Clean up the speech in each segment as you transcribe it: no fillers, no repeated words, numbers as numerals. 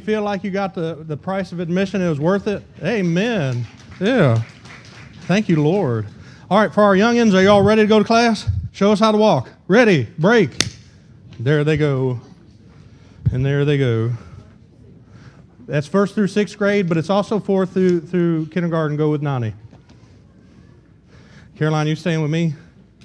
feel like you got the price of admission, it was worth it? Amen. Yeah. Thank you, Lord. All right, for our youngins, are you all ready to go to class? Show us how to walk. Ready, break. There they go. And there they go. That's 1st through 6th grade, but it's also 4th through kindergarten. Go with Nani. Caroline, you staying with me?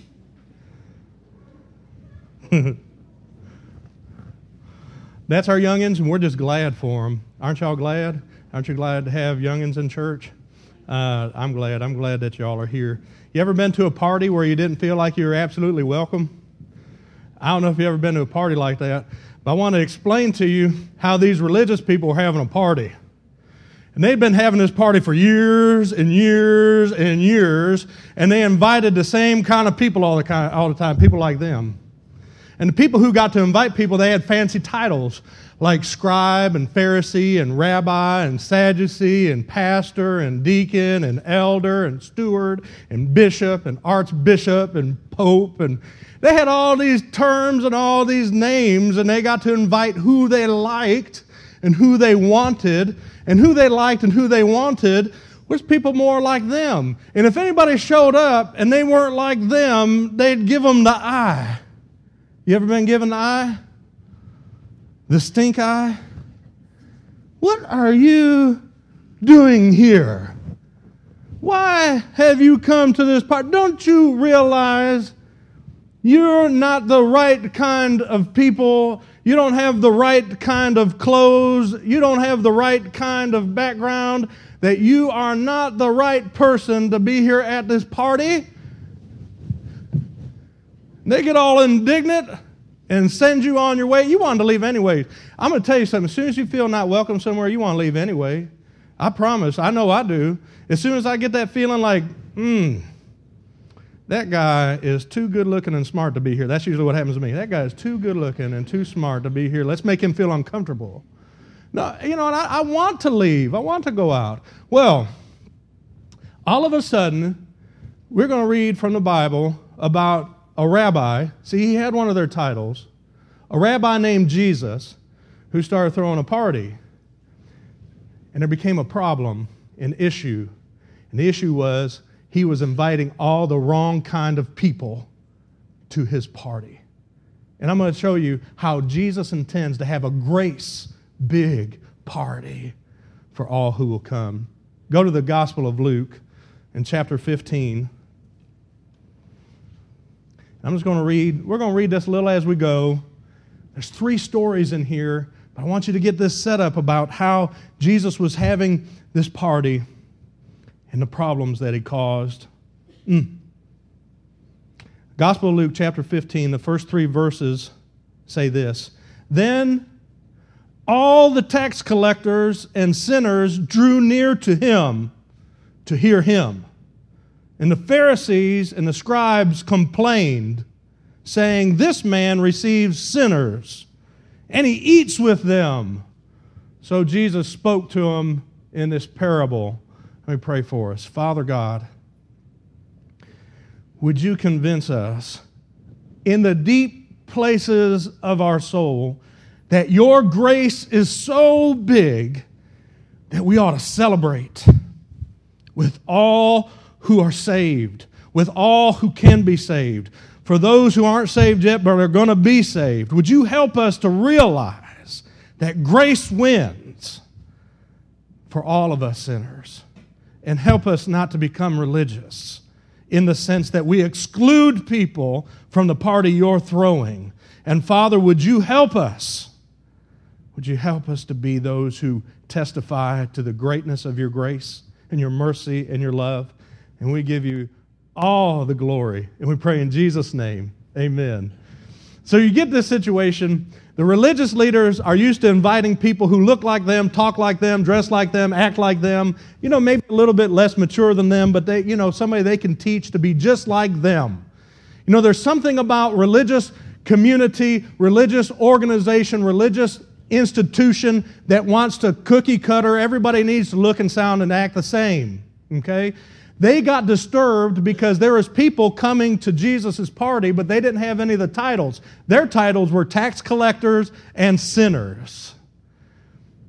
That's our youngins, and we're just glad for them. Aren't y'all glad? Aren't you glad to have youngins in church? I'm glad. I'm glad that y'all are here. You ever been to a party where you didn't feel like you were absolutely welcome? I don't know if you ever been to a party like that, but I want to explain to you how these religious people were having a party. And they'd been having this party for years and years and years, and they invited the same kind of people all the time, people like them. And the people who got to invite people, they had fancy titles like scribe and Pharisee and rabbi and Sadducee and pastor and deacon and elder and steward and bishop and archbishop and pope. And they had all these terms and all these names, and they got to invite who they liked and who they wanted. And who they liked and who they wanted was people more like them. And if anybody showed up and they weren't like them, they'd give them the eye. You ever been given the eye? The stink eye? What are you doing here? Why have you come to this party? Don't you realize you're not the right kind of people? You don't have the right kind of clothes. You don't have the right kind of background. That you are not the right person to be here at this party. They get all indignant and send you on your way. You want to leave anyway. I'm going to tell you something. As soon as you feel not welcome somewhere, you want to leave anyway. I promise. I know I do. As soon as I get that feeling like, that guy is too good looking and smart to be here. That's usually what happens to me. That guy is too good looking and too smart to be here. Let's make him feel uncomfortable. No, and I want to leave. I want to go out. Well, all of a sudden, we're going to read from the Bible about a rabbi. See, he had one of their titles. A rabbi named Jesus who started throwing a party. And there became a problem, an issue. And the issue was he was inviting all the wrong kind of people to his party. And I'm going to show you how Jesus intends to have a grace big party for all who will come. Go to the Gospel of Luke in chapter 15. I'm just going to read. We're going to read this a little as we go. There's 3 stories in here, but I want you to get this set up about how Jesus was having this party and the problems that he caused. Gospel of Luke chapter 15, the first 3 verses say this. Then all the tax collectors and sinners drew near to him to hear him. And the Pharisees and the scribes complained, saying, "This man receives sinners, and he eats with them." So Jesus spoke to him in this parable. Let me pray for us. Father God, would you convince us in the deep places of our soul that your grace is so big that we ought to celebrate with all who are saved, with all who can be saved, for those who aren't saved yet but are going to be saved. Would you help us to realize that grace wins for all of us sinners, and help us not to become religious in the sense that we exclude people from the party you're throwing. And Father, would you help us? Would you help us to be those who testify to the greatness of your grace and your mercy and your love? And we give you all the glory. And we pray in Jesus' name. Amen. So you get this situation. The religious leaders are used to inviting people who look like them, talk like them, dress like them, act like them. Maybe a little bit less mature than them, but they, somebody they can teach to be just like them. There's something about religious community, religious organization, religious institution that wants to cookie cutter. Everybody needs to look and sound and act the same. Okay? They got disturbed because there was people coming to Jesus' party, but they didn't have any of the titles. Their titles were tax collectors and sinners.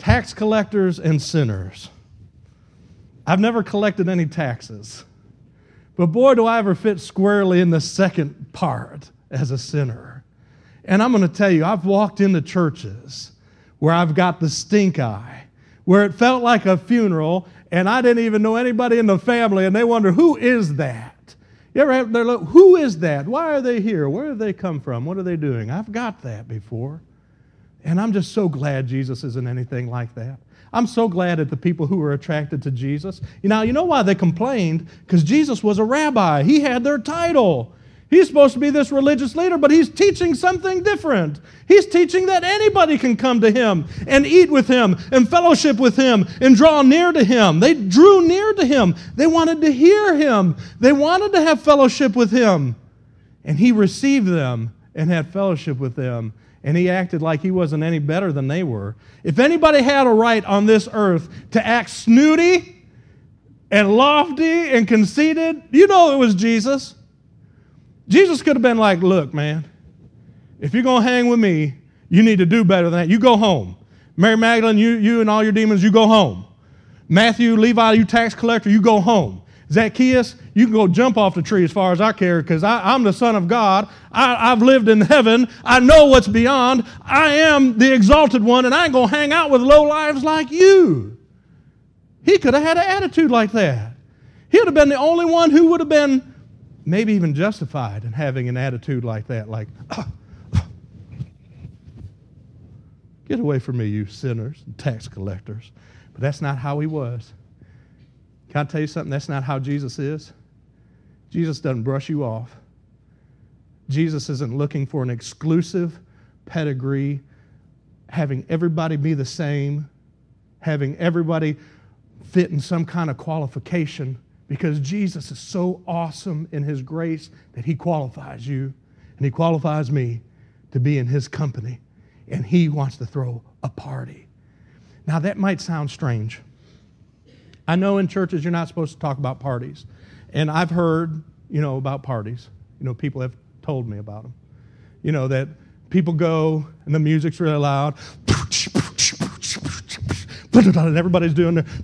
tax collectors and sinners. I've never collected any taxes, but boy, do I ever fit squarely in the second part as a sinner. And I'm going to tell you, I've walked into churches where I've got the stink eye, where it felt like a funeral, and I didn't even know anybody in the family, and they wonder, who is that? You ever have, they're like, who is that? Why are they here? Where do they come from? What are they doing? I've got that before. And I'm just so glad Jesus isn't anything like that. I'm so glad at the people who were attracted to Jesus. You know why they complained? Because Jesus was a rabbi. He had their title. He's supposed to be this religious leader, but he's teaching something different. He's teaching that anybody can come to him and eat with him and fellowship with him and draw near to him. They drew near to him. They wanted to hear him. They wanted to have fellowship with him. And he received them and had fellowship with them. And he acted like he wasn't any better than they were. If anybody had a right on this earth to act snooty and lofty and conceited, you know it was Jesus. Jesus could have been like, look, man, if you're going to hang with me, you need to do better than that. You go home. Mary Magdalene, you and all your demons, you go home. Matthew, Levi, you tax collector, you go home. Zacchaeus, you can go jump off the tree as far as I care because I'm the Son of God. I've lived in heaven. I know what's beyond. I am the exalted one, and I ain't going to hang out with low lives like you. He could have had an attitude like that. He would have been the only one who would have been maybe even justified in having an attitude like that, like, get away from me, you sinners and tax collectors. But that's not how he was. Can I tell you something? That's not how Jesus is. Jesus doesn't brush you off. Jesus isn't looking for an exclusive pedigree, having everybody be the same, having everybody fit in some kind of qualification, because Jesus is so awesome in his grace that he qualifies you and he qualifies me to be in his company, and he wants to throw a party. Now that might sound strange. I know in churches you're not supposed to talk about parties. And I've heard, about parties. People have told me about them. That people go and the music's really loud. And everybody's doing their...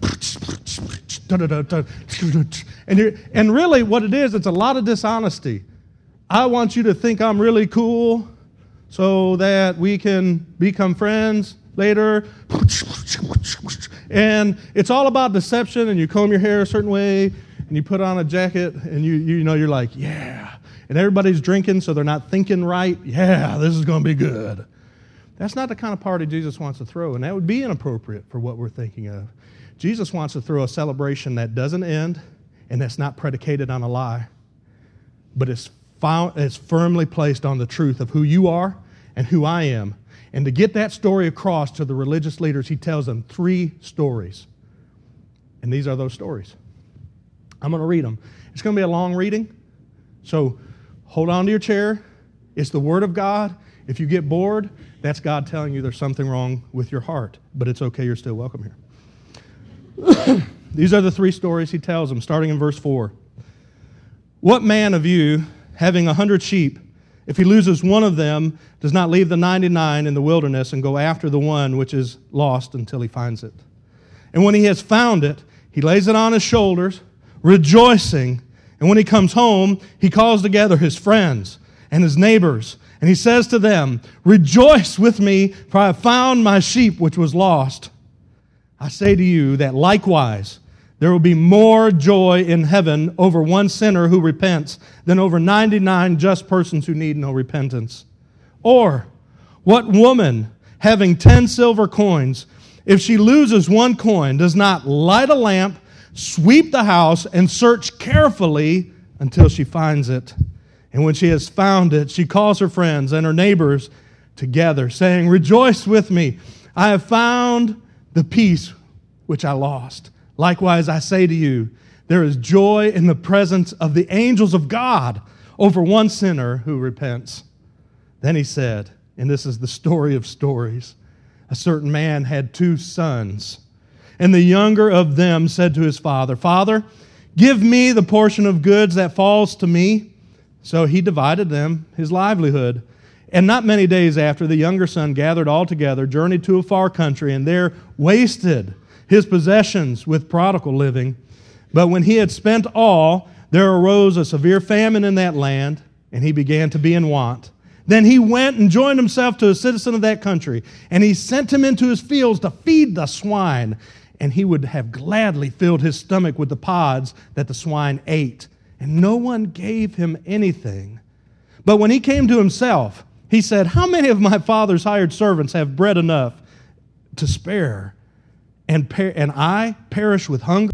And really what it is, it's a lot of dishonesty. I want you to think I'm really cool so that we can become friends later. And it's all about deception, and you comb your hair a certain way, and you put on a jacket, and you're like, yeah. And everybody's drinking, so they're not thinking right. Yeah, this is going to be good. That's not the kind of party Jesus wants to throw, and that would be inappropriate for what we're thinking of. Jesus wants to throw a celebration that doesn't end, and that's not predicated on a lie, but it's firmly placed on the truth of who you are and who I am. And to get that story across to the religious leaders, he tells them 3 stories. And these are those stories. I'm going to read them. It's going to be a long reading, so hold on to your chair. It's the Word of God. If you get bored, that's God telling you there's something wrong with your heart. But it's okay, you're still welcome here. These are the 3 stories he tells them, starting in verse 4. What man of you, having 100 sheep, if he loses one of them, does not leave the 99 in the wilderness and go after the one which is lost until he finds it? And when he has found it, he lays it on his shoulders, rejoicing. And when he comes home, he calls together his friends and his neighbors, and he says to them, rejoice with me, for I have found my sheep which was lost. I say to you that likewise there will be more joy in heaven over one sinner who repents than over 99 just persons who need no repentance. Or, what woman, having 10 silver coins, if she loses one coin, does not light a lamp, sweep the house, and search carefully until she finds it? And when she has found it, she calls her friends and her neighbors together, saying, rejoice with me, I have found the piece which I lost. Likewise, I say to you, there is joy in the presence of the angels of God over one sinner who repents. Then he said, and this is the story of stories, a certain man had 2 sons, and the younger of them said to his father, Father, give me the portion of goods that falls to me. So he divided them his livelihood. And not many days after, the younger son gathered all together, journeyed to a far country, and there wasted his possessions with prodigal living. But when he had spent all, there arose a severe famine in that land, and he began to be in want. Then he went and joined himself to a citizen of that country, and he sent him into his fields to feed the swine. And he would have gladly filled his stomach with the pods that the swine ate, and no one gave him anything. But when he came to himself, he said, how many of my father's hired servants have bread enough to spare, and I perish with hunger?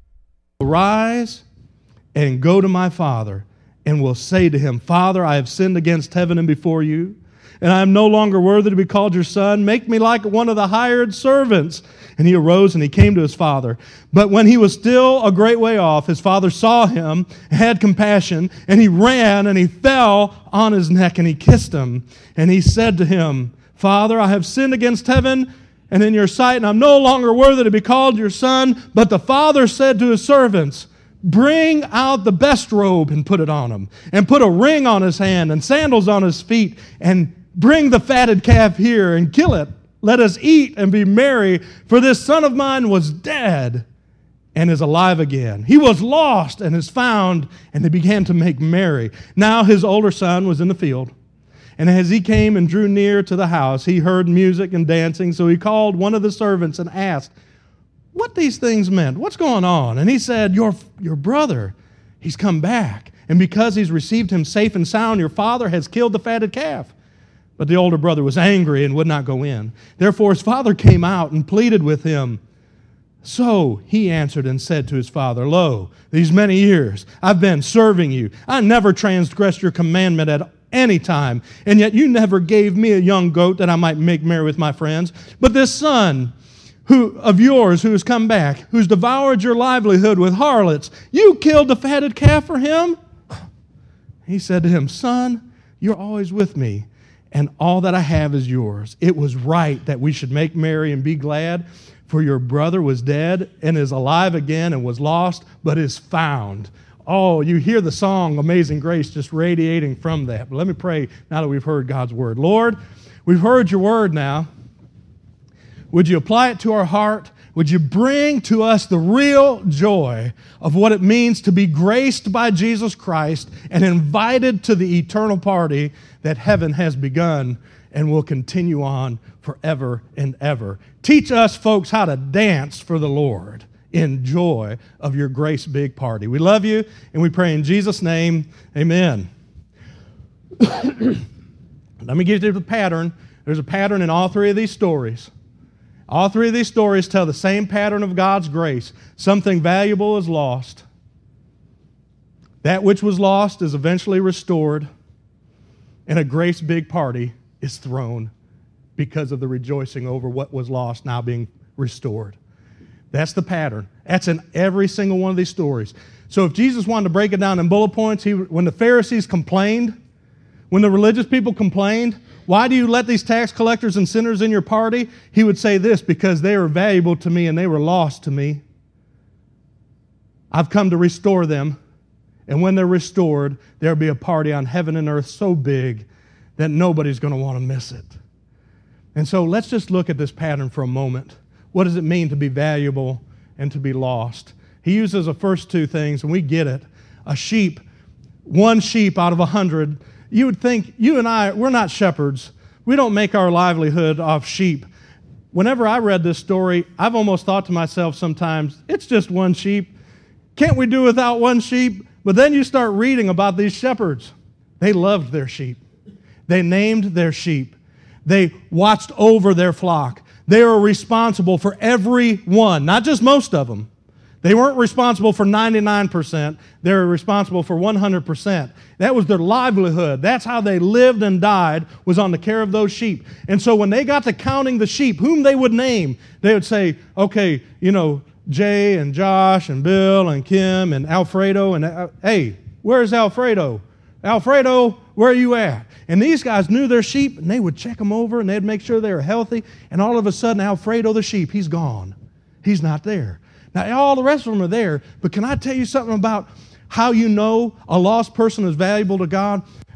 Arise and go to my father, and will say to him, Father, I have sinned against heaven and before you, and I am no longer worthy to be called your son. Make me like one of the hired servants. And he arose and he came to his father. But when he was still a great way off, his father saw him, had compassion, and he ran and he fell on his neck and he kissed him. And he said to him, Father, I have sinned against heaven and in your sight, and I'm no longer worthy to be called your son. But the father said to his servants, bring out the best robe and put it on him, and put a ring on his hand and sandals on his feet, and bring the fatted calf here and kill it. Let us eat and be merry, for this son of mine was dead and is alive again. He was lost and is found, and they began to make merry. Now his older son was in the field, and as he came and drew near to the house, he heard music and dancing. So he called one of the servants and asked what these things meant. What's going on? And he said, your brother, he's come back, and because he's received him safe and sound, your father has killed the fatted calf. But the older brother was angry and would not go in. Therefore his father came out and pleaded with him. So he answered and said to his father, Lo, these many years I've been serving you. I never transgressed your commandment at any time, and yet you never gave me a young goat that I might make merry with my friends. But this son of yours who has come back, who's devoured your livelihood with harlots, you killed the fatted calf for him? He said to him, Son, you're always with me, and all that I have is yours. It was right that we should make merry and be glad, for your brother was dead and is alive again, and was lost but is found. Oh, you hear the song Amazing Grace just radiating from that. But let me pray now that we've heard God's word. Lord, we've heard your word now. Would you apply it to our heart? Would you bring to us the real joy of what it means to be graced by Jesus Christ and invited to the eternal party that heaven has begun and will continue on forever and ever. Teach us, folks, how to dance for the Lord in joy of your grace big party. We love you, and we pray in Jesus' name, amen. Let me give you the pattern. There's a pattern in all three of these stories. All three of these stories tell the same pattern of God's grace. Something valuable is lost. That which was lost is eventually restored, and a grace big party is thrown because of the rejoicing over what was lost now being restored. That's the pattern. That's in every single one of these stories. So if Jesus wanted to break it down in bullet points, when the Pharisees complained, when the religious people complained, why do you let these tax collectors and sinners in your party? He would say this, because they were valuable to me and they were lost to me. I've come to restore them. And when they're restored, there'll be a party on heaven and earth so big that nobody's going to want to miss it. And so let's just look at this pattern for a moment. What does it mean to be valuable and to be lost? He uses the first two things, and we get it. A sheep, one sheep out of 100. You would think, you and I, we're not shepherds. We don't make our livelihood off sheep. Whenever I read this story, I've almost thought to myself sometimes, it's just one sheep. Can't we do without one sheep? But then you start reading about these shepherds. They loved their sheep. They named their sheep. They watched over their flock. They were responsible for every one, not just most of them. They weren't responsible for 99%. They were responsible for 100%. That was their livelihood. That's how they lived and died, was on the care of those sheep. And so when they got to counting the sheep, whom they would name, they would say, okay, Jay and Josh and Bill and Kim and Alfredo. And hey, where's Alfredo? Alfredo, where are you at? And these guys knew their sheep, and they would check them over, and they'd make sure they were healthy. And all of a sudden, Alfredo the sheep, he's gone. He's not there. Now, all the rest of them are there, but can I tell you something about how you know a lost person is valuable to God?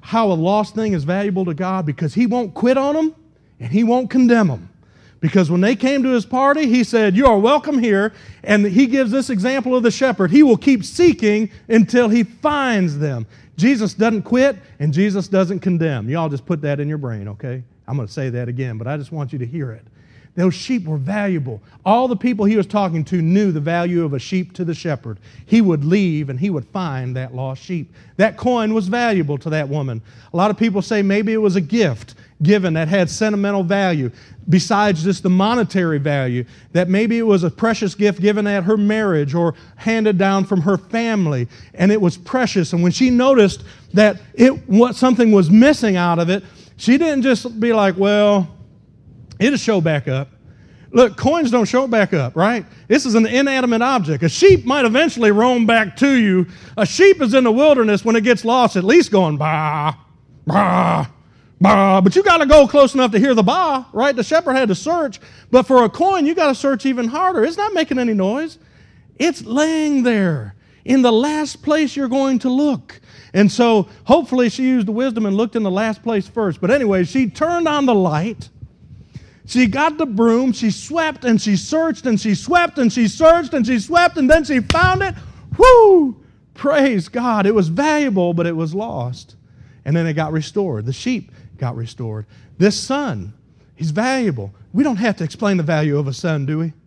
how a lost thing is valuable to God? Because He won't quit on them and He won't condemn them. Because when they came to His party, He said, you are welcome here. And He gives this example of the shepherd. He will keep seeking until He finds them. Jesus doesn't quit and Jesus doesn't condemn. You all just put that in your brain, okay? I'm going to say that again, but I just want you to hear it. Those sheep were valuable. All the people He was talking to knew the value of a sheep to the shepherd. He would leave and he would find that lost sheep. That coin was valuable to that woman. A lot of people say maybe it was a gift given that had sentimental value besides just the monetary value, that maybe it was a precious gift given at her marriage or handed down from her family, and it was precious. And when she noticed that something was missing out of it, she didn't just be like, well, it'll show back up. Look, coins don't show back up, right? This is an inanimate object. A sheep might eventually roam back to you. A sheep is in the wilderness when it gets lost, at least going, bah, bah, bah. But you got to go close enough to hear the bah, right? The shepherd had to search. But for a coin, you got to search even harder. It's not making any noise. It's laying there in the last place you're going to look. And so hopefully she used the wisdom and looked in the last place first. But anyway, she turned on the light. She got the broom, she swept and she searched and she swept and she searched and she swept and then she found it. Whoo! Praise God. It was valuable, but it was lost. And then it got restored. The sheep got restored. This son, he's valuable. We don't have to explain the value of a son, do we?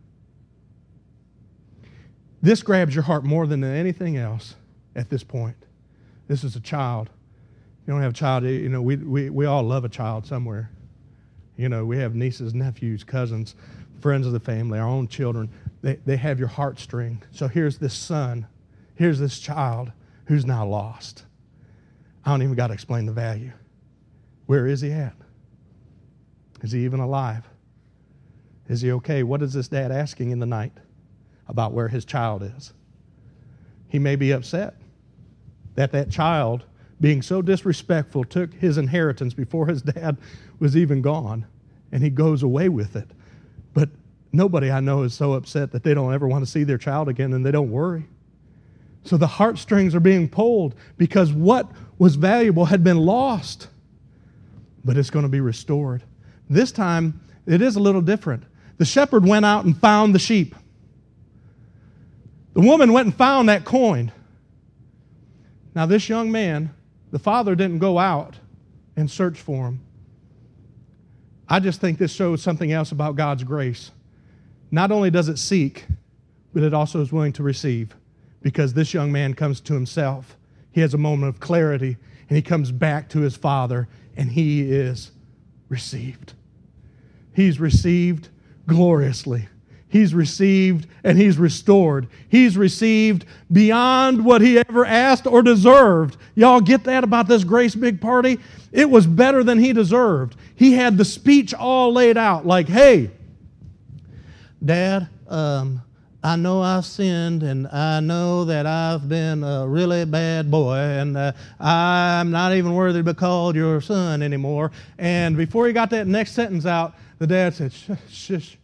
This grabs your heart more than anything else at this point. This is a child. You don't have a child, you know, we all love a child somewhere. You know, we have nieces, nephews, cousins, friends of the family, our own children. They have your heartstring. So here's this son, here's this child who's now lost. I don't even got to explain the value. Where is he at? Is he even alive? Is he okay? What is this dad asking in the night about where his child is? He may be upset that child, being so disrespectful, took his inheritance before his dad was even gone, and he goes away with it. But nobody I know is so upset that they don't ever want to see their child again, and they don't worry. So the heartstrings are being pulled because what was valuable had been lost, but it's going to be restored. This time, it is a little different. The shepherd went out and found the sheep. The woman went and found that coin. Now, this young man, the father didn't go out and search for him. I just think this shows something else about God's grace. Not only does it seek, but it also is willing to receive. Because this young man comes to himself. He has a moment of clarity, and he comes back to his father, and he is received. He's received gloriously. He's received and he's restored. He's received beyond what he ever asked or deserved. Y'all get that about this Grace Big Party? It was better than he deserved. He had the speech all laid out like, hey, Dad, I know I've sinned and I know that I've been a really bad boy and I'm not even worthy to be called your son anymore. And before he got that next sentence out, the dad said, shush.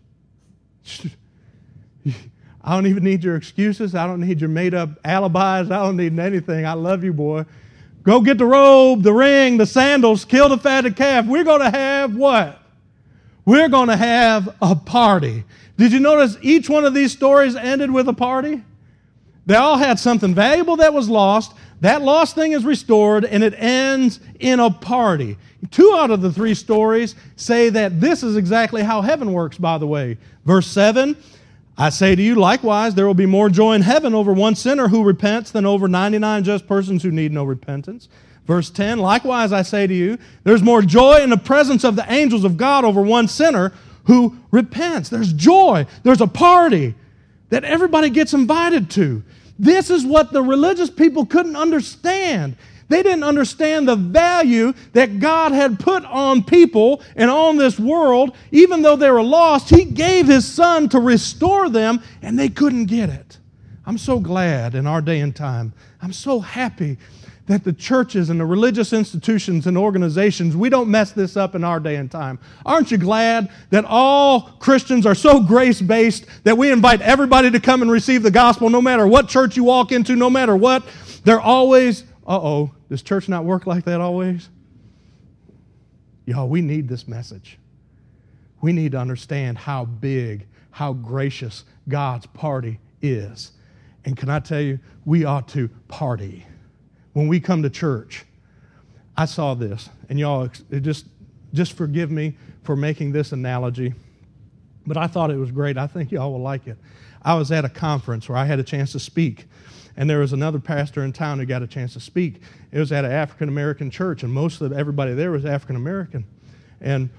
I don't even need your excuses. I don't need your made-up alibis. I don't need anything. I love you, boy. Go get the robe, the ring, the sandals, kill the fatted calf. We're going to have what? We're going to have a party. Did you notice each one of these stories ended with a party? They all had something valuable that was lost. That lost thing is restored, and it ends in a party. 2 out of the 3 stories say that this is exactly how heaven works, by the way. Verse 7, I say to you, likewise, there will be more joy in heaven over one sinner who repents than over 99 just persons who need no repentance. Verse 10, likewise, I say to you, there's more joy in the presence of the angels of God over one sinner who repents. There's joy. There's a party that everybody gets invited to. This is what the religious people couldn't understand. They didn't understand the value that God had put on people and on this world. Even though they were lost, He gave His Son to restore them, and they couldn't get it. I'm so glad in our day and time. I'm so happy that the churches and the religious institutions and organizations, we don't mess this up in our day and time. Aren't you glad that all Christians are so grace-based that we invite everybody to come and receive the gospel no matter what church you walk into, no matter what? They're always, Does church not work like that always? Y'all, we need this message. We need to understand how big, how gracious God's party is. And can I tell you, we ought to party. When we come to church, I saw this, and y'all, just forgive me for making this analogy, but I thought it was great. I think y'all will like it. I was at a conference where I had a chance to speak, and there was another pastor in town who got a chance to speak. It was at an African-American church, and most of everybody there was African-American. And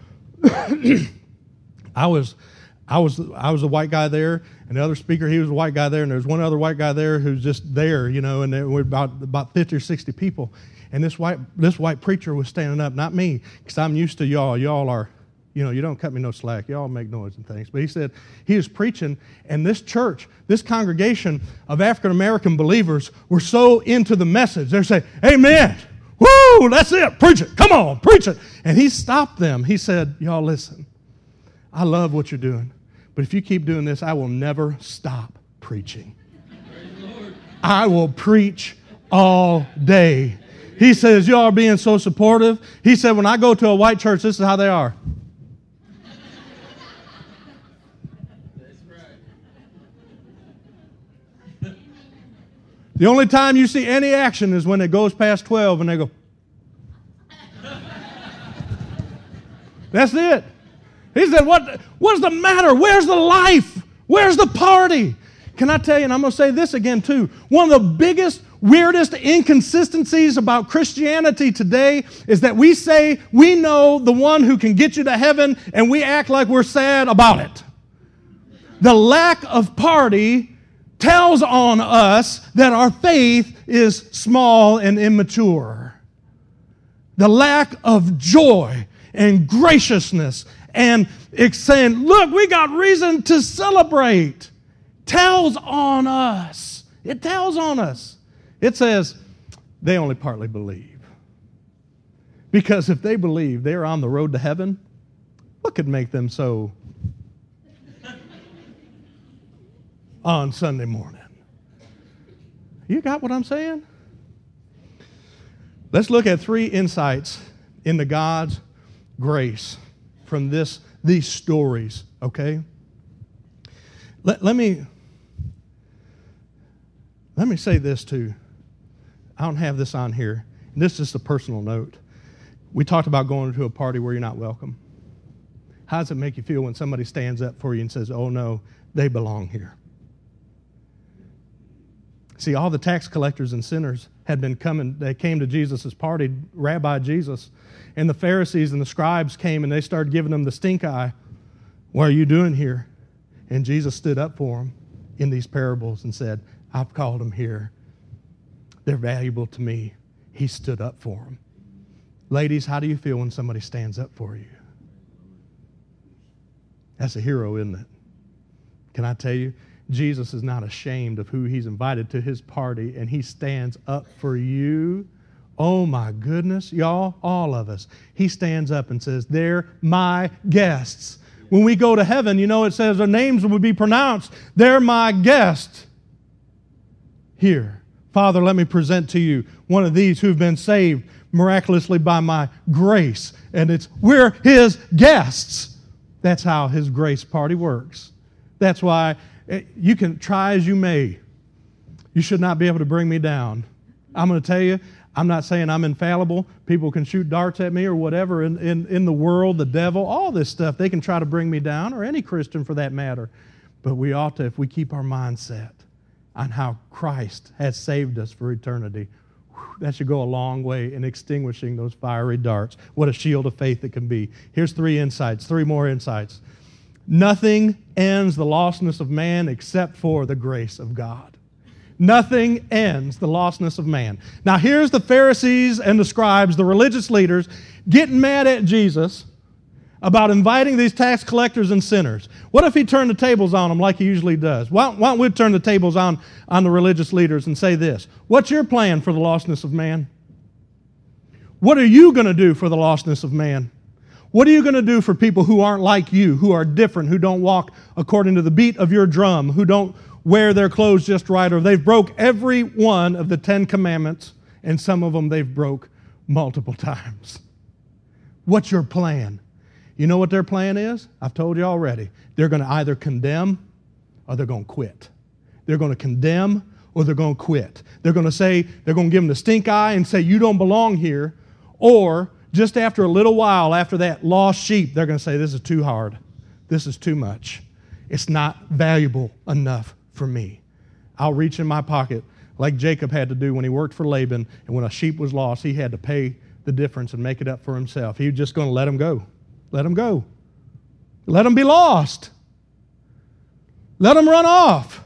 I was a white guy there, and the other speaker, he was a white guy there, and there was one other white guy there who's just there, and there were about 50 or 60 people. And this white preacher was standing up, not me, because I'm used to y'all. Y'all are, you don't cut me no slack. Y'all make noise and things. But he said he was preaching, and this church, this congregation of African-American believers were so into the message. They're saying, amen. Woo, that's it. Preach it. Come on, preach it. And he stopped them. He said, y'all listen, I love what you're doing, but if you keep doing this, I will never stop preaching. I will preach all day. He says, y'all are being so supportive. He said, when I go to a white church, this is how they are. The only time you see any action is when it goes past 12 and they go. That's it. He said, what's the matter? Where's the life? Where's the party? Can I tell you, and I'm going to say this again too, one of the biggest, weirdest inconsistencies about Christianity today is that we say we know the one who can get you to heaven, and we act like we're sad about it. The lack of party tells on us that our faith is small and immature. The lack of joy and graciousness and it's saying, look, we got reason to celebrate, tells on us. It tells on us. It says they only partly believe. Because if they believe they're on the road to heaven, what could make them so on Sunday morning? You got what I'm saying? Let's look at 3 insights into God's grace from these stories, okay? Let me say this too. I don't have this on here. This is just a personal note. We talked about going to a party where you're not welcome. How does it make you feel when somebody stands up for you and says, oh no, they belong here? See, all the tax collectors and sinners had been coming. They came to Jesus' party, Rabbi Jesus, and the Pharisees and the scribes came and they started giving them the stink eye. What are you doing here? And Jesus stood up for them in these parables and said, I've called them here. They're valuable to me. He stood up for them. Ladies, how do you feel when somebody stands up for you? That's a hero, isn't it? Can I tell you? Jesus is not ashamed of who he's invited to his party, and he stands up for you. Oh my goodness, y'all, all of us. He stands up and says, they're my guests. When we go to heaven, it says their names will be pronounced. They're my guests. Here, Father, let me present to you one of these who've been saved miraculously by my grace. And we're his guests. That's how his grace party works. That's why you can try as you may. You should not be able to bring me down. I'm going to tell you, I'm not saying I'm infallible. People can shoot darts at me or whatever in the world, the devil, all this stuff. They can try to bring me down, or any Christian for that matter. But we ought to, if we keep our mind set on how Christ has saved us for eternity, that should go a long way in extinguishing those fiery darts. What a shield of faith it can be. Here's 3 more insights. Nothing ends the lostness of man except for the grace of God. Nothing ends the lostness of man. Now here's the Pharisees and the scribes, the religious leaders, getting mad at Jesus about inviting these tax collectors and sinners. What if he turned the tables on them like he usually does? Why don't we turn the tables on the religious leaders and say this? What's your plan for the lostness of man? What are you going to do for the lostness of man? What are you going to do for people who aren't like you, who are different, who don't walk according to the beat of your drum, who don't wear their clothes just right, or they've broke every one of the 10 commandments and some of them they've broke multiple times. What's your plan? You know what their plan is? I've told you already. They're going to either condemn or they're going to quit. They're going to condemn or they're going to quit. They're going to say, they're going to give them the stink eye and say, you don't belong here. Or just after a little while, after that lost sheep, they're going to say, this is too hard. This is too much. It's not valuable enough for me. I'll reach in my pocket like Jacob had to do when he worked for Laban, and when a sheep was lost, he had to pay the difference and make it up for himself. He was just going to let him go. Let him go. Let him be lost. Let him run off.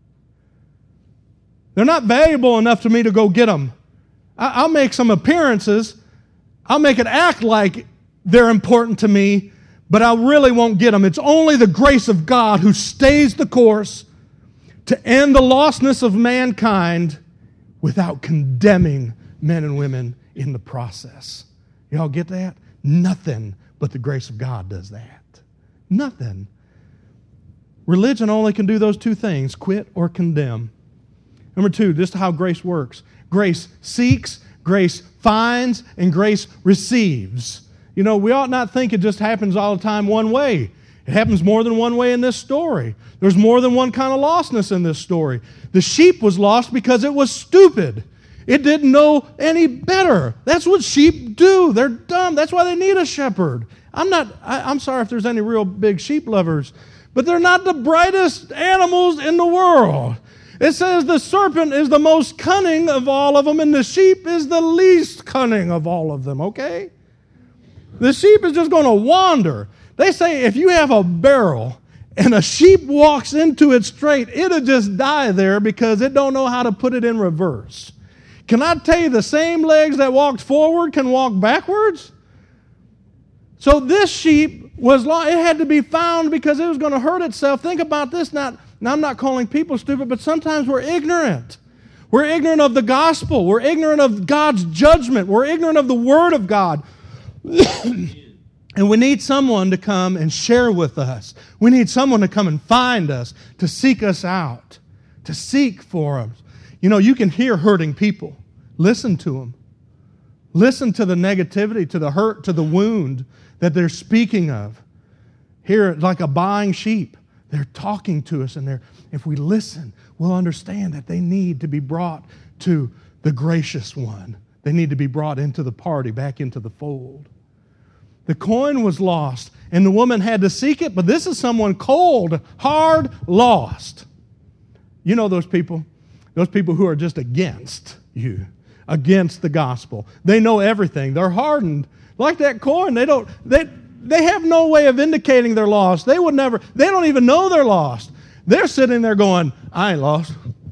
They're not valuable enough to me to go get them. I'll make some appearances. I'll make it act like they're important to me, but I really won't get them. It's only the grace of God who stays the course to end the lostness of mankind without condemning men and women in the process. Y'all get that? Nothing but the grace of God does that. Nothing. Religion only can do those two things, quit or condemn. Number two, this is how grace works. Grace seeks, grace finds, and grace receives. You know, we ought not think it just happens all the time one way. It happens more than one way in this story. There's more than one kind of lostness in this story. The sheep was lost because it was stupid. It didn't know any better. That's what sheep do. They're dumb. That's why they need a shepherd. I'm sorry if there's any real big sheep lovers, but they're not the brightest animals in the world. It says the serpent is the most cunning of all of them, and the sheep is the least cunning of all of them, okay? The sheep is just going to wander. They say if you have a barrel and a sheep walks into it straight, it'll just die there because it don't know how to put it in reverse. Can I tell you the same legs that walked forward can walk backwards? So this sheep it had to be found because it was going to hurt itself. Think about this. Now, I'm not calling people stupid, but sometimes we're ignorant. We're ignorant of the gospel. We're ignorant of God's judgment. We're ignorant of the Word of God. And we need someone to come and share with us. We need someone to come and find us, to seek us out, to seek for us. You know, you can hear hurting people. Listen to them. Listen to the negativity, to the hurt, to the wound that they're speaking of. Here, like a buying sheep, they're talking to us, and if we listen, we'll understand that they need to be brought to the gracious one. They need to be brought into the party, back into the fold. The coin was lost, and the woman had to seek it, but this is someone cold, hard, lost. You know those people who are just against you, against the gospel. They know everything. They're hardened. Like that coin, they have no way of indicating they're lost. They don't even know they're lost. They're sitting there going, I ain't lost.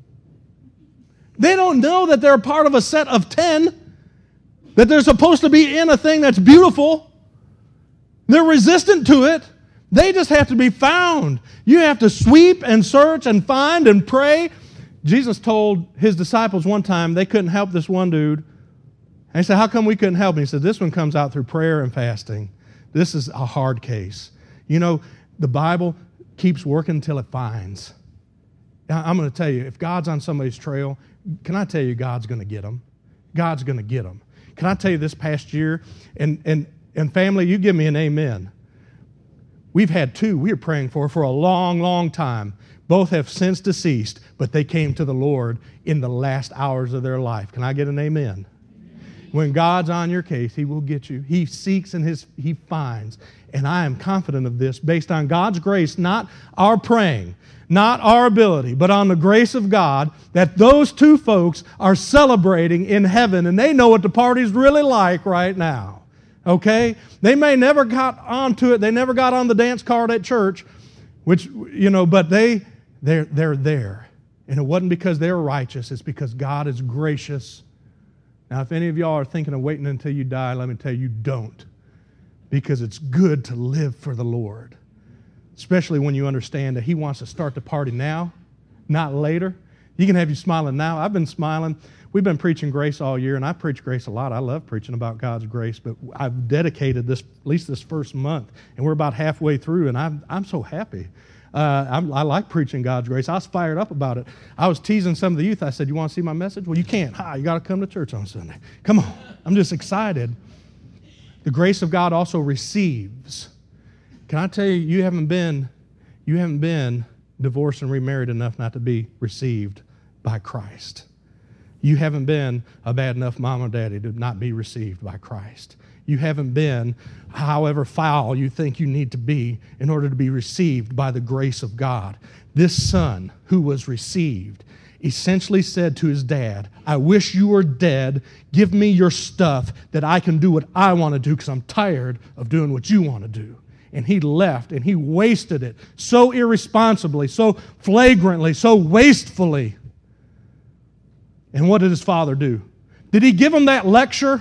They don't know that they're a part of a set of 10, that they're supposed to be in a thing that's beautiful. They're resistant to it. They just have to be found. You have to sweep and search and find and pray. Jesus told his disciples one time they couldn't help this one dude. And he said, how come we couldn't help him? He said, this one comes out through prayer and fasting. This is a hard case. You know, the Bible keeps working until it finds. I'm going to tell you, if God's on somebody's trail, can I tell you God's going to get them? God's going to get them. Can I tell you this past year, and family, you give me an amen. We've had two we were praying for a long, long time. Both have since deceased, but they came to the Lord in the last hours of their life. Can I get an amen? When God's on your case, He will get you. He seeks and He finds. And I am confident of this based on God's grace, not our praying, not our ability, but on the grace of God, that those two folks are celebrating in heaven, and they know what the party's really like right now. Okay? They may never got onto it. They never got on the dance card at church, which, you know, but they're there. And it wasn't because they were righteous. It's because God is gracious. Now, if any of y'all are thinking of waiting until you die, let me tell you, don't. Because it's good to live for the Lord. Especially when you understand that He wants to start the party now, not later. He can have you smiling now. I've been smiling. We've been preaching grace all year, and I preach grace a lot. I love preaching about God's grace, but I've dedicated this, at least this first month, and we're about halfway through, and I'm so happy. I like preaching God's grace. I was fired up about it. I was teasing some of the youth. I said, you want to see my message? Well, you can't. You got to come to church on Sunday. Come on. I'm just excited. The grace of God also receives. Can I tell you, you haven't been divorced and remarried enough not to be received by Christ. You haven't been a bad enough mom or daddy to not be received by Christ. You haven't been however foul you think you need to be in order to be received by the grace of God. This son who was received essentially said to his dad, I wish you were dead. Give me your stuff that I can do what I want to do because I'm tired of doing what you want to do. And he left and he wasted it so irresponsibly, so flagrantly, so wastefully. And what did his father do? Did he give him that lecture?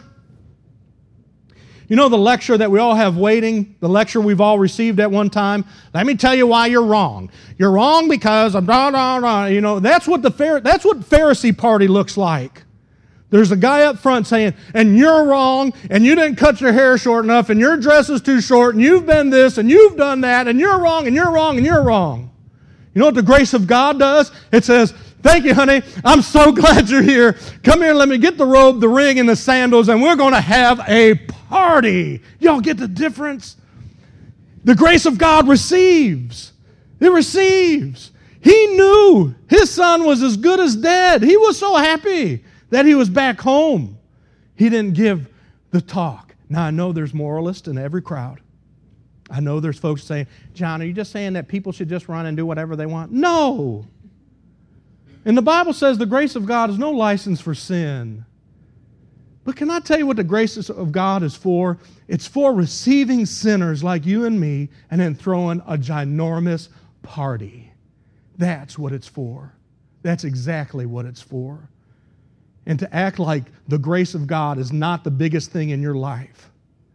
You know the lecture that we all have waiting, the lecture we've all received at one time? Let me tell you why you're wrong. You're wrong because of blah, blah, blah. You know, that's what Pharisee party looks like. There's a guy up front saying, and you're wrong, and you didn't cut your hair short enough, and your dress is too short, and you've been this, and you've done that, and you're wrong, and you're wrong, and you're wrong. You know what the grace of God does? It says, thank you, honey. I'm so glad you're here. Come here, let me get the robe, the ring, and the sandals, and we're going to have a party. Y'all get the difference? The grace of God receives. It receives. He knew his son was as good as dead. He was so happy that he was back home. He didn't give the talk. Now, I know there's moralists in every crowd. I know there's folks saying, John, are you just saying that people should just run and do whatever they want? No. And the Bible says the grace of God is no license for sin. But can I tell you what the grace of God is for? It's for receiving sinners like you and me and then throwing a ginormous party. That's what it's for. That's exactly what it's for. And to act like the grace of God is not the biggest thing in your life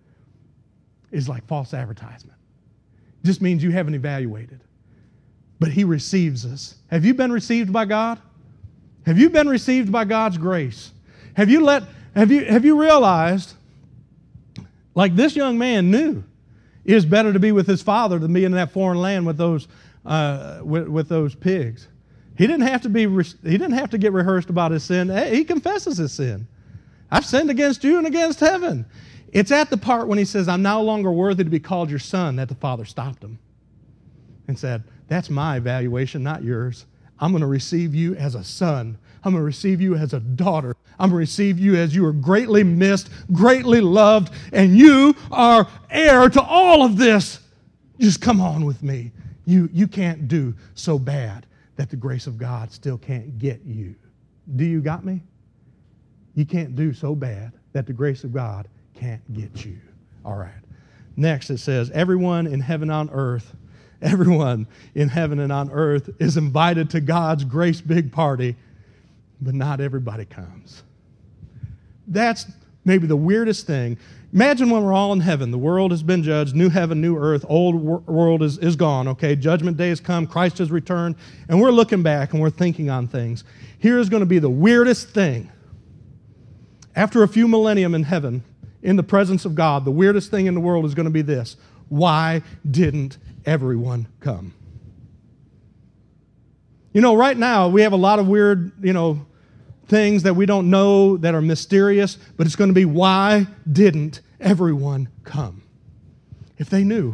is like false advertisement. It just means you haven't evaluated. But He receives us. Have you been received by God? Have you been received by God's grace? Have you realized, like this young man knew, it is better to be with his father than be in that foreign land with those pigs. He didn't have to get rehearsed about his sin. He confesses his sin. I've sinned against you and against heaven. It's at the part when he says, I'm no longer worthy to be called your son, that the father stopped him and said, that's my evaluation, not yours. I'm going to receive you as a son. I'm going to receive you as a daughter. I'm going to receive you as you are greatly missed, greatly loved, and you are heir to all of this. Just come on with me. You can't do so bad that the grace of God still can't get you. Do you got me? You can't do so bad that the grace of God can't get you. All right. Next it says, everyone in heaven and on earth is invited to God's grace big party, but not everybody comes. That's maybe the weirdest thing. Imagine when we're all in heaven. The world has been judged. New heaven, new earth. Old world is gone, okay? Judgment day has come. Christ has returned. And we're looking back and we're thinking on things. Here's going to be the weirdest thing. After a few millennium in heaven, in the presence of God, the weirdest thing in the world is going to be this. Why didn't everyone come? You know, right now we have a lot of weird, things that we don't know that are mysterious, but it's going to be, why didn't everyone come? If they knew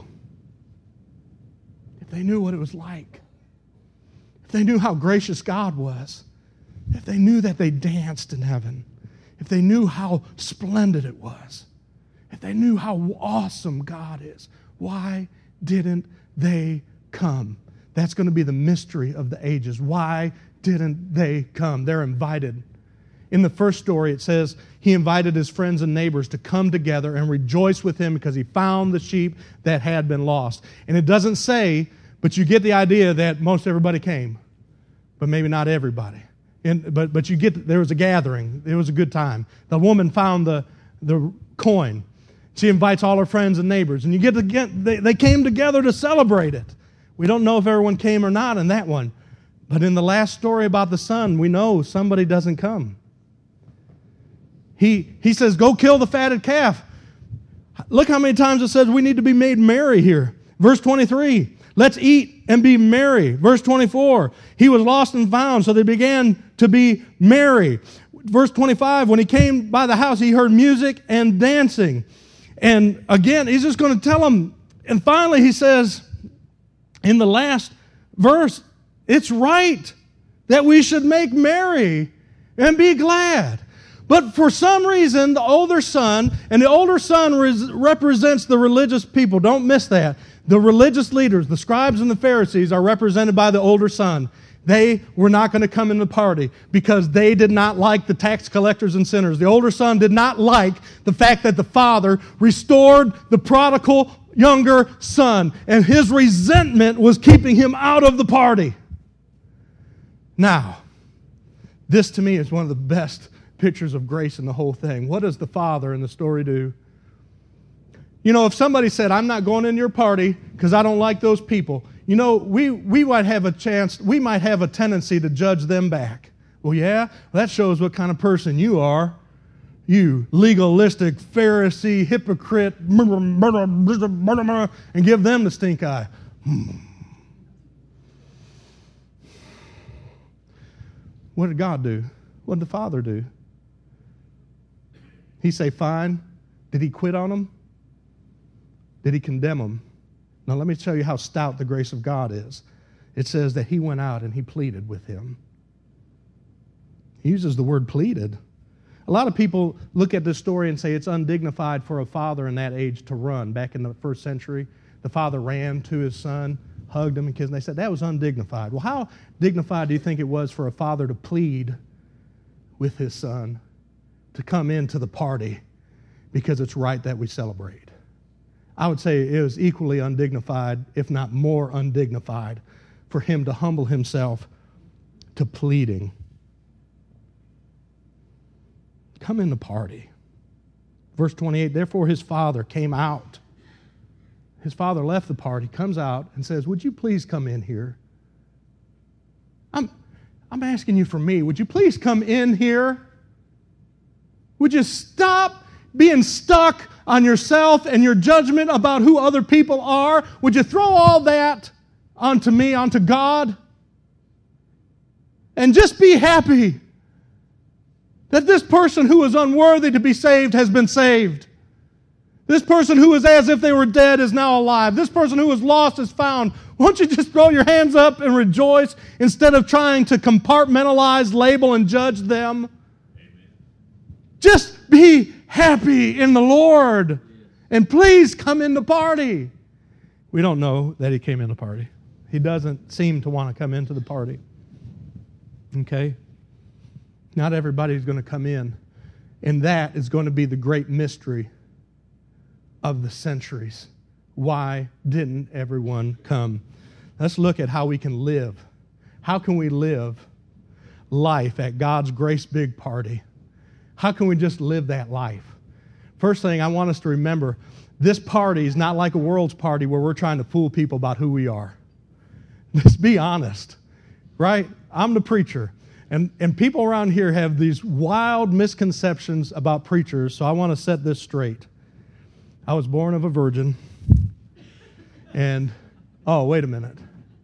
what it was like, if they knew how gracious God was, if they knew that they danced in heaven, if they knew how splendid it was, if they knew how awesome God is, why didn't they come? That's going to be the mystery of the ages. Why didn't they come? They're invited. In the first story, it says he invited his friends and neighbors to come together and rejoice with him because he found the sheep that had been lost. And it doesn't say, but you get the idea that most everybody came, but maybe not everybody. But you get, there was a gathering. It was a good time. The woman found the coin. She invites all her friends and neighbors, and they came together to celebrate it. We don't know if everyone came or not in that one. But in the last story about the son, we know somebody doesn't come. He says, go kill the fatted calf. Look how many times it says we need to be made merry here. Verse 23, Let's eat and be merry. Verse 24, he was lost and found, so they began to be merry. Verse 25, when he came by the house, he heard music and dancing. And again, he's just going to tell them. And finally, he says in the last verse, it's right that we should make merry and be glad. But for some reason, the older son, and the older son represents the religious people. Don't miss that. The religious leaders, the scribes and the Pharisees, are represented by the older son. They were not going to come in the party because they did not like the tax collectors and sinners. The older son did not like the fact that the father restored the prodigal younger son, and his resentment was keeping him out of the party. Now, this to me is one of the best pictures of grace in the whole thing. What does the father in the story do? You know, if somebody said, I'm not going in your party because I don't like those people, you know, we might have a tendency to judge them back. Well, yeah, that shows what kind of person you are. You legalistic Pharisee, hypocrite, and give them the stink eye. What did God do? What did the Father do? He say, fine. Did he quit on them? Did he condemn them? Now let me tell you how stout the grace of God is. It says that he went out and he pleaded with him. He uses the word pleaded. A lot of people look at this story and say it's undignified for a father in that age to run. Back in the first century, the father ran to his son, hugged him and kissed him. They said that was undignified. Well, how dignified do you think it was for a father to plead with his son to come into the party because it's right that we celebrate? I would say it was equally undignified, if not more undignified, for him to humble himself to pleading. Come in the party. Verse 28, therefore his father came out. His father left the party, comes out and says, would you please come in here? I'm asking you for me. Would you please come in here? Would you stop being stuck on yourself and your judgment about who other people are? Would you throw all that onto me, onto God? And just be happy that this person who is unworthy to be saved has been saved. This person who is as if they were dead is now alive. This person who is lost is found. Won't you just throw your hands up and rejoice instead of trying to compartmentalize, label, and judge them? Amen. Just be happy in the Lord. And please come in the party. We don't know that he came in the party. He doesn't seem to want to come into the party. Okay? Not everybody's going to come in. And that is going to be the great mystery of the centuries. Why didn't everyone come? Let's look at how we can live. How can we live life at God's grace big party? How can we just live that life? First thing I want us to remember, this party is not like a world's party where we're trying to fool people about who we are. Let's be honest, right? I'm the preacher. And people around here have these wild misconceptions about preachers, so I want to set this straight. I was born of a virgin, and, oh, wait a minute.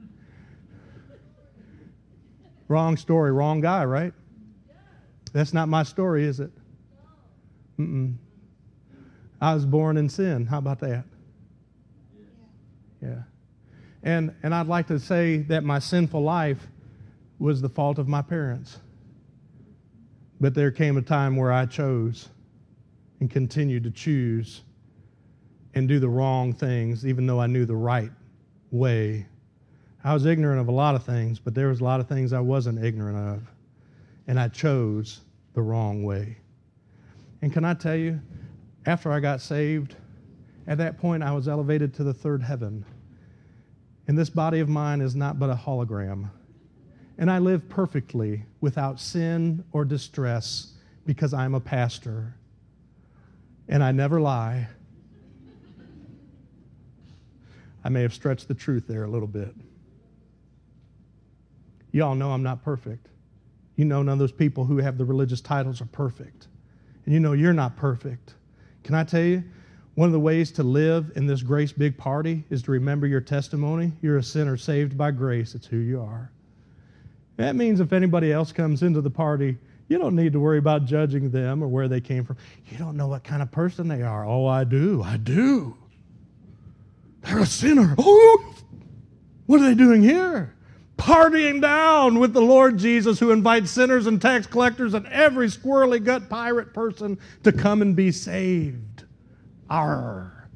Wrong story, wrong guy, right? That's not my story, is it? Mm-mm. I was born in sin. How about that? Yeah. And I'd like to say that my sinful life was the fault of my parents. But there came a time where I chose and continued to choose and do the wrong things, even though I knew the right way. I was ignorant of a lot of things, but there was a lot of things I wasn't ignorant of. And I chose the wrong way. And can I tell you, after I got saved, at that point I was elevated to the third heaven. And this body of mine is not but a hologram. And I live perfectly without sin or distress because I'm a pastor. And I never lie. I may have stretched the truth there a little bit. You all know I'm not perfect. You know none of those people who have the religious titles are perfect. And you know you're not perfect. Can I tell you, One of the ways to live in this grace big party is to remember your testimony. You're a sinner saved by grace. It's who you are. That means if anybody else comes into the party, you don't need to worry about judging them or where they came from. You don't know what kind of person they are. Oh, I do. They're a sinner. Oh, what are they doing here? Partying down with the Lord Jesus, who invites sinners and tax collectors and every squirrely gut pirate person to come and be saved. Arr.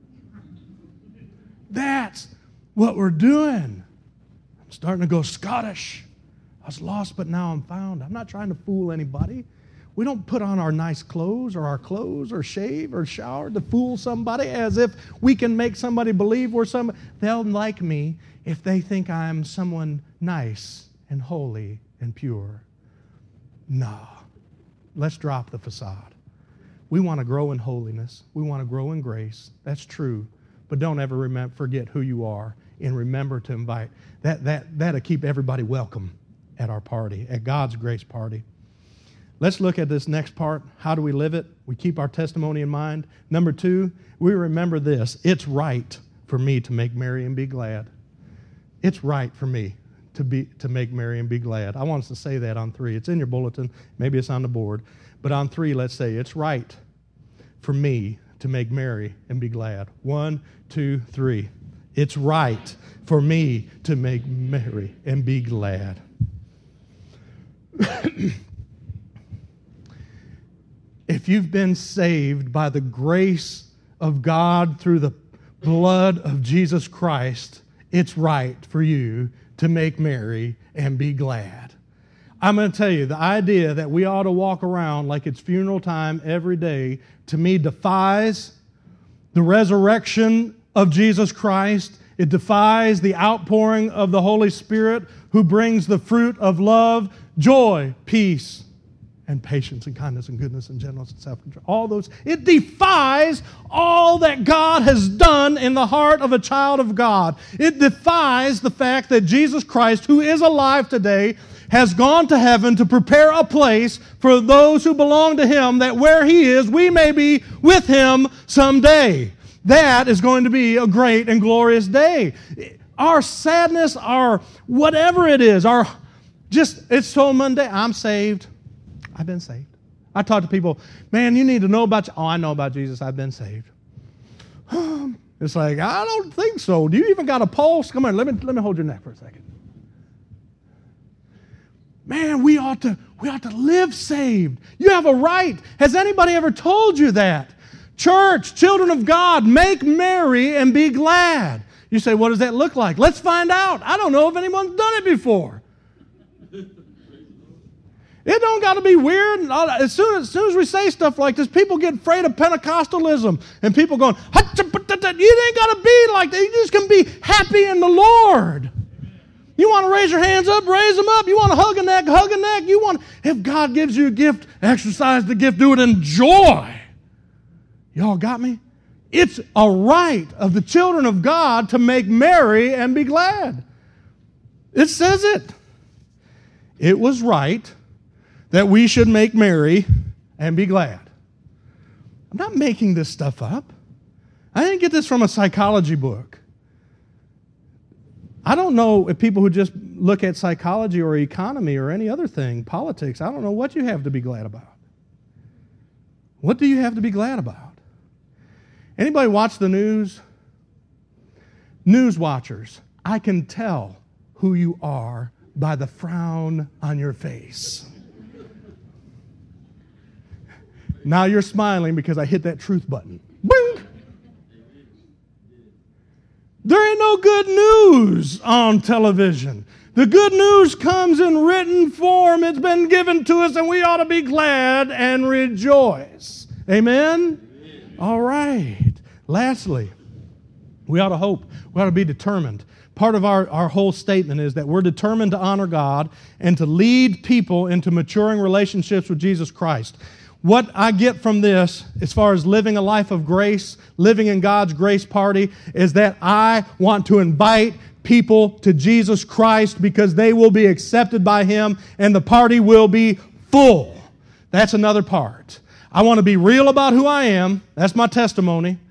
That's what we're doing. I'm starting to go Scottish. I was lost, but now I'm found. I'm not trying to fool anybody. We don't put on our nice clothes or shave or shower to fool somebody as if we can make somebody believe we're somebody. They'll like me if they think I'm someone nice and holy and pure. No. Let's drop the facade. We want to grow in holiness. We want to grow in grace. That's true. But don't ever forget who you are, and remember to invite. That'll keep everybody welcome at our party, at God's grace party. Let's look at this next part. How do we live it? We keep our testimony in mind. Number 2, we remember this. It's right for me to make merry and be glad. It's right for me to make merry and be glad. I want us to say that on 3. It's in your bulletin. Maybe it's on the board. But on 3, let's say, it's right for me to make merry and be glad. 1, 2, 3. It's right for me to make merry and be glad. If you've been saved by the grace of God through the blood of Jesus Christ, it's right for you to make merry and be glad. I'm going to tell you, the idea that we ought to walk around like it's funeral time every day, to me, defies the resurrection of Jesus Christ. It defies the outpouring of the Holy Spirit, who brings the fruit of love, joy, peace, and patience and kindness and goodness and gentleness and self-control. All those. It defies all that God has done in the heart of a child of God. It defies the fact that Jesus Christ, who is alive today, has gone to heaven to prepare a place for those who belong to Him, that where He is, we may be with Him someday. That is going to be a great and glorious day. Our sadness, our whatever it is, it's so mundane. I'm saved. I've been saved. I talk to people, man, you need to know about, I know about Jesus. I've been saved. It's like, I don't think so. Do you even got a pulse? Come on, let me hold your neck for a second. Man, we ought to live saved. You have a right. Has anybody ever told you that? Church, children of God, make merry and be glad. You say, what does that look like? Let's find out. I don't know if anyone's done it before. It don't got to be weird. As soon as we say stuff like this, people get afraid of Pentecostalism. And people going, you ain't got to be like that. You just can be happy in the Lord. You want to raise your hands up, raise them up. You want to hug a neck, hug a neck. If God gives you a gift, exercise the gift, do it in joy. Y'all got me? It's a right of the children of God to make merry and be glad. It says it. It was right that we should make merry and be glad. I'm not making this stuff up. I didn't get this from a psychology book. I don't know if people who just look at psychology or economy or any other thing, politics, I don't know what you have to be glad about. What do you have to be glad about? Anybody watch the news? News watchers, I can tell who you are by the frown on your face. Now you're smiling because I hit that truth button. Boing! There ain't no good news on television. The good news comes in written form. It's been given to us, and we ought to be glad and rejoice. Amen? All right. Lastly, we ought to hope. We ought to be determined. Part of our whole statement is that we're determined to honor God and to lead people into maturing relationships with Jesus Christ. What I get from this, as far as living a life of grace, living in God's grace party, is that I want to invite people to Jesus Christ because they will be accepted by Him and the party will be full. That's another part. I want to be real about who I am. That's my testimony.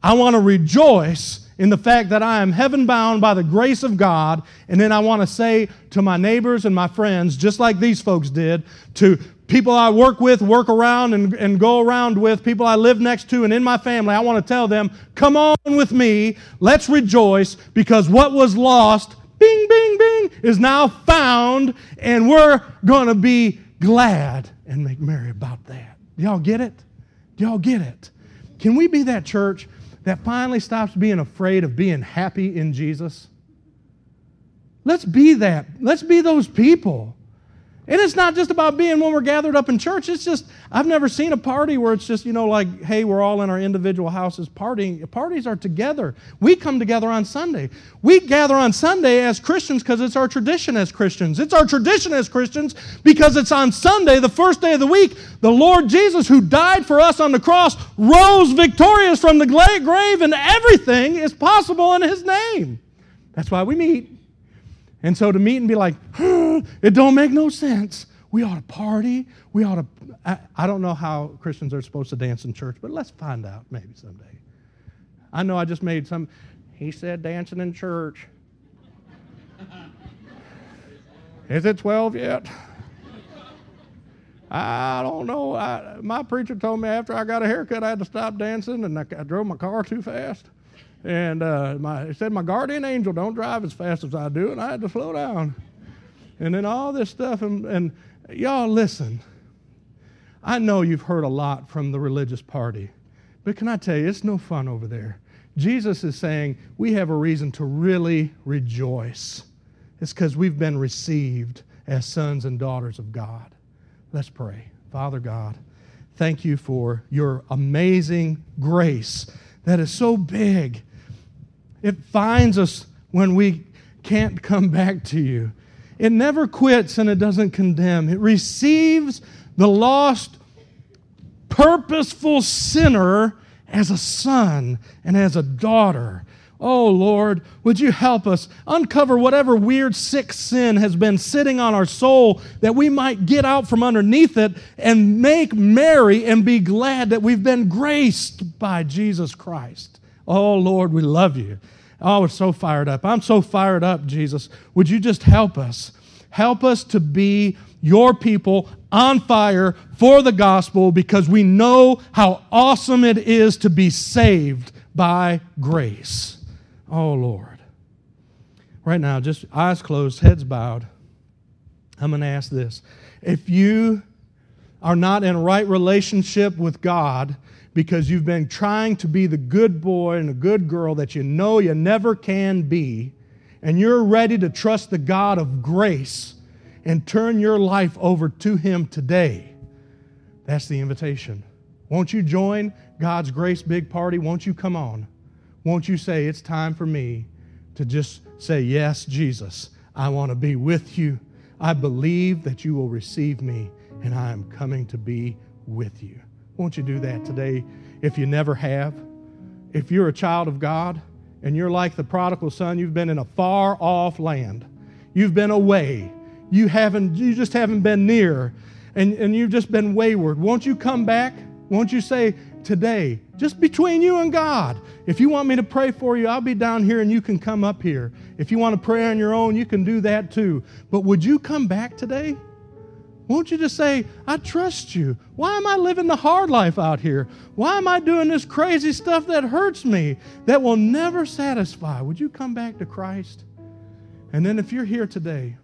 I want to rejoice in the fact that I am heaven-bound by the grace of God, and then I want to say to my neighbors and my friends, just like these folks did, to people I work with, work around, and go around with, people I live next to and in my family, I want to tell them, come on with me, let's rejoice, because what was lost, bing, bing, bing, is now found, and we're going to be glad and make merry about that. Do y'all get it? Do y'all get it? Can we be that church that finally stops being afraid of being happy in Jesus? Let's be that. Let's be those people. And it's not just about being when we're gathered up in church. It's just, I've never seen a party where it's just, like, hey, we're all in our individual houses partying. Parties are together. We come together on Sunday. We gather on Sunday as Christians because it's our tradition as Christians. It's our tradition as Christians because it's on Sunday, the first day of the week, the Lord Jesus, who died for us on the cross, rose victorious from the grave, and everything is possible in His name. That's why we meet. And so to meet and be like, it don't make no sense. We ought to party. We ought to... I don't know how Christians are supposed to dance in church, but let's find out maybe someday. I know I just made some... He said dancing in church. Is it 12 yet? I don't know. My preacher told me after I got a haircut I had to stop dancing, and I drove my car too fast. And he said, my guardian angel don't drive as fast as I do, and I had to slow down. And then all this stuff, and y'all listen. I know you've heard a lot from the religious party, but can I tell you, it's no fun over there. Jesus is saying we have a reason to really rejoice. It's because we've been received as sons and daughters of God. Let's pray. Father God, thank you for your amazing grace that is so big. It finds us when we can't come back to you. It never quits and it doesn't condemn. It receives the lost, purposeful sinner as a son and as a daughter. Oh, Lord, would you help us uncover whatever weird, sick sin has been sitting on our soul that we might get out from underneath it and make merry and be glad that we've been graced by Jesus Christ. Oh, Lord, we love you. Oh, we're so fired up. I'm so fired up, Jesus. Would you just help us? Help us to be your people on fire for the gospel because we know how awesome it is to be saved by grace. Oh, Lord. Right now, just eyes closed, heads bowed. I'm going to ask this. If you are not in a right relationship with God because you've been trying to be the good boy and the good girl that you know you never can be, and you're ready to trust the God of grace and turn your life over to Him today, that's the invitation. Won't you join God's grace big party? Won't you come on? Won't you say, it's time for me to just say, yes, Jesus, I want to be with you. I believe that you will receive me, and I am coming to be with you. Won't you do that today if you never have? If you're a child of God and you're like the prodigal son, you've been in a far-off land. You've been away. You just haven't been near, and you've just been wayward. Won't you come back? Won't you say today, just between you and God, if you want me to pray for you, I'll be down here and you can come up here. If you want to pray on your own, you can do that too. But would you come back today? Won't you just say, I trust you. Why am I living the hard life out here? Why am I doing this crazy stuff that hurts me, that will never satisfy? Would you come back to Christ? And then if you're here today,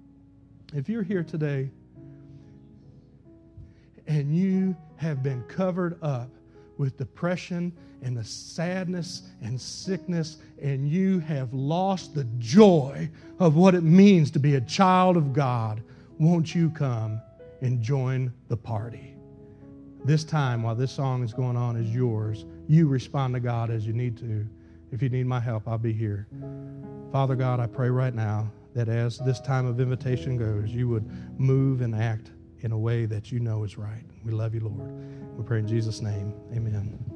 and you have been covered up with depression and the sadness and sickness, and you have lost the joy of what it means to be a child of God, won't you come and join the party? This time, while this song is going on, is yours. You respond to God as you need to. If you need my help, I'll be here. Father God, I pray right now that as this time of invitation goes, you would move and act in a way that you know is right. We love you, Lord. We pray in Jesus' name. Amen.